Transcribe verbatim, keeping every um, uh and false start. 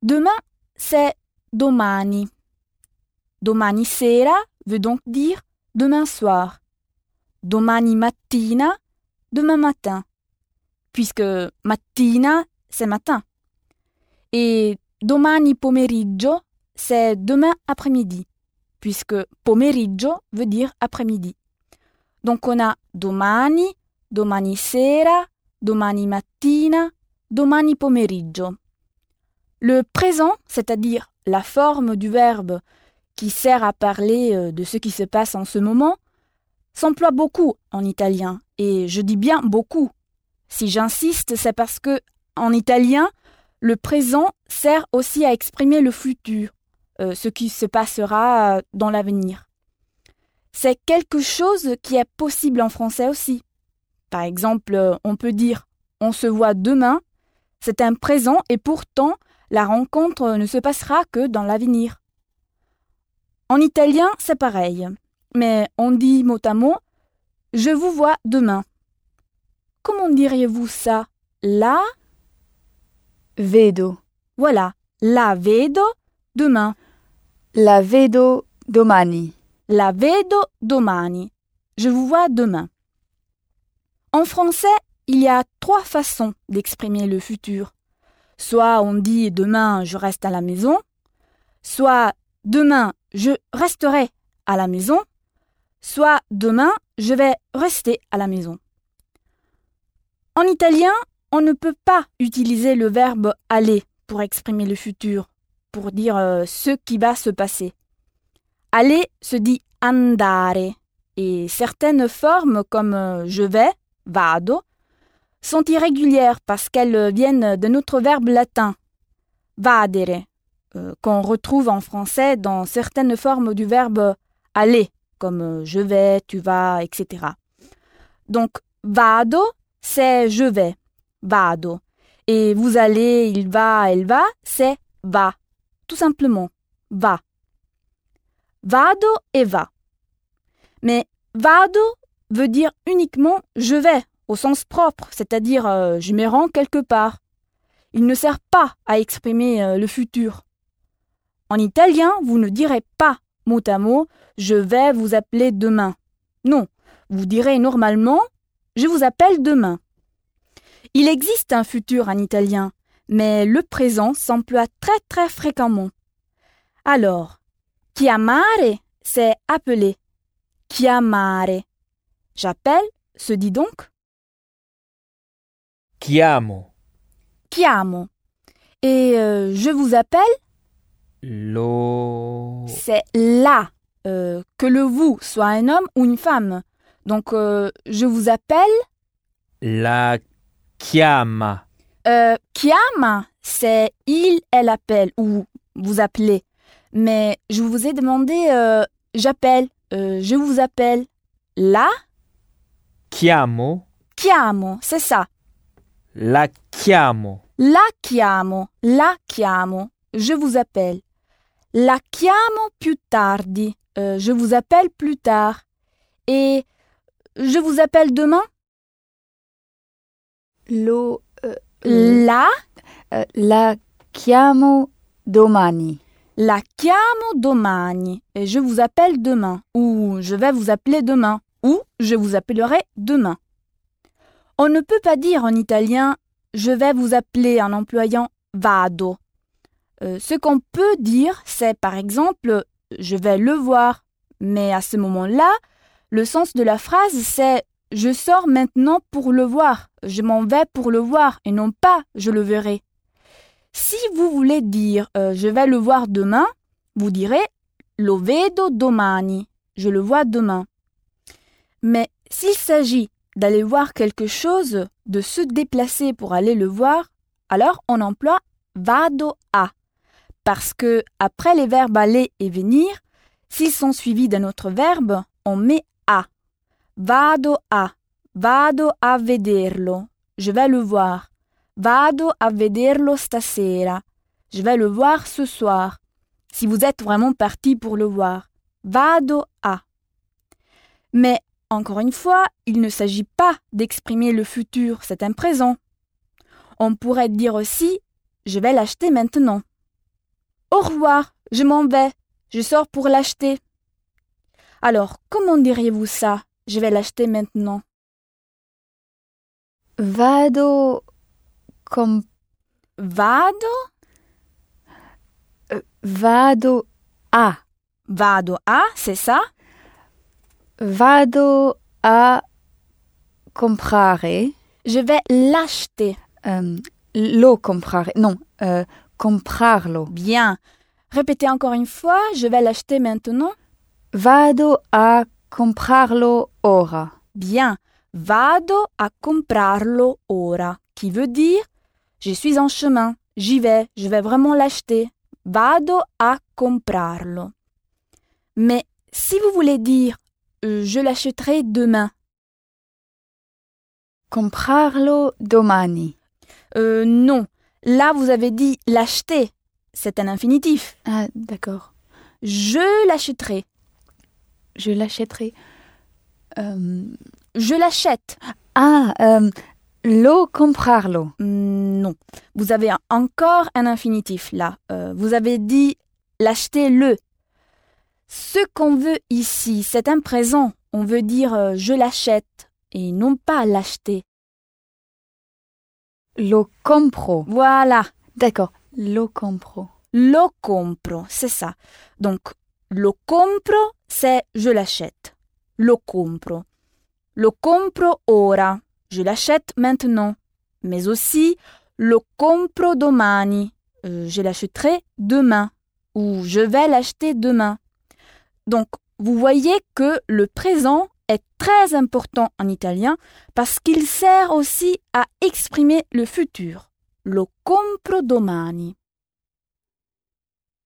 Demain, c'est domani. Domani sera veut donc dire demain soir. Domani mattina, demain matin. Puisque mattina, c'est matin. Et domani pomeriggio, c'est demain après-midi. Puisque pomeriggio veut dire après-midi. Donc on a domani, domani sera, domani mattina, domani pomeriggio. Le présent, c'est-à-dire la forme du verbe qui sert à parler de ce qui se passe en ce moment, s'emploie beaucoup en italien. Et je dis bien beaucoup. Si j'insiste, c'est parce que en italien, le présent sert aussi à exprimer le futur, euh, ce qui se passera dans l'avenir. C'est quelque chose qui est possible en français aussi. Par exemple, on peut dire « on se voit demain », c'est un présent et pourtant la rencontre ne se passera que dans l'avenir. En italien, c'est pareil, mais on dit mot à mot « je vous vois demain ». Comment diriez-vous ça? La vedo. Voilà, la vedo demain. La vedo domani. La vedo domani. Je vous vois demain. En français, il y a trois façons d'exprimer le futur. Soit on dit demain je reste à la maison, soit demain je resterai à la maison, soit demain je vais rester à la maison. En italien, on ne peut pas utiliser le verbe aller pour exprimer le futur, pour dire euh, ce qui va se passer. Aller se dit andare et certaines formes comme euh, je vais, vado, sont irrégulières parce qu'elles viennent de notre verbe latin, vadere, euh, qu'on retrouve en français dans certaines formes du verbe aller, comme euh, je vais, tu vas, et cetera. Donc, vado, c'est je vais, vado. Et vous allez, il va, elle va, c'est va. Tout simplement, va. Vado et va. Mais vado veut dire uniquement je vais, au sens propre, c'est-à-dire euh, je me rends quelque part. Il ne sert pas à exprimer euh, le futur. En italien, vous ne direz pas mot à mot je vais vous appeler demain. Non, vous direz normalement je vous appelle demain. Il existe un futur en italien, mais le présent s'emploie très très fréquemment. Alors, chiamare, c'est appeler. Chiamare. J'appelle, se dit donc chiamo. Chiamo. Et euh, je vous appelle Lo. C'est là, euh, que le vous soit un homme ou une femme. Donc, euh, je vous appelle La chiama. Euh, chiama, c'est il, elle appelle ou vous appelez. Mais je vous ai demandé euh, j'appelle, euh, je vous appelle. La Chiamo. chiamo, c'est ça. La chiamo. La chiamo, la chiamo, je vous appelle. La chiamo più tardi, euh, je vous appelle plus tard. Et je vous appelle demain. Lo, euh, La euh, la chiamo domani. La chiamo domani. Et je vous appelle demain. Ou je vais vous appeler demain. Ou je vous appellerai demain. On ne peut pas dire en italien « je vais vous appeler » en employant « vado ». Euh, ce qu'on peut dire, c'est par exemple « je vais le voir ». Mais à ce moment-là, le sens de la phrase, c'est « je sors maintenant pour le voir ». Je m'en vais pour le voir et non pas « je le verrai ». Si vous voulez dire euh, « je vais le voir demain », vous direz « lo vedo domani ». Je le vois demain. Mais s'il s'agit d'aller voir quelque chose, de se déplacer pour aller le voir, alors on emploie vado a. Parce que après les verbes aller et venir, s'ils sont suivis d'un autre verbe, on met a. Vado a. Vado a vederlo. Je vais le voir. Vado a vederlo stasera. Je vais le voir ce soir. Si vous êtes vraiment parti pour le voir. Vado a. Mais encore une fois, il ne s'agit pas d'exprimer le futur, c'est un présent. On pourrait dire aussi « je vais l'acheter maintenant ». Au revoir, je m'en vais. Je sors pour l'acheter. Alors, comment diriez-vous ça? Je vais l'acheter maintenant. Vado com- Vado, euh, vado a. vado a, c'est ça? Vado a comprare. Je vais l'acheter. Euh, lo comprare. Non, euh, comprarlo. Bien. Répétez encore une fois, je vais l'acheter maintenant. Vado a comprarlo ora. Bien. Vado a comprarlo ora, qui veut dire je suis en chemin, j'y vais, je vais vraiment l'acheter. Vado a comprarlo. Mais si vous voulez dire euh, je l'achèterai demain, Comprarlo domani. euh, non. Là, vous avez dit l'acheter. C'est un infinitif. Ah, d'accord. Je l'achèterai. Je l'achèterai. Euh, Je l'achète. ah, euh, lo comprarlo. Hmm, non. Vous avez un- encore un infinitif là. Euh, vous avez dit l'acheter le. Ce qu'on veut ici, c'est un présent. On veut dire euh, je l'achète et non pas l'acheter. Lo compro. Voilà. D'accord. Lo compro. Lo compro, c'est ça. Donc, lo compro, c'est je l'achète. Lo compro. Lo compro ora. Je l'achète maintenant. Mais aussi, lo compro domani. Euh, je l'achèterai demain. Ou je vais l'acheter demain. Donc, vous voyez que le présent est très important en italien parce qu'il sert aussi à exprimer le futur. Lo compro domani.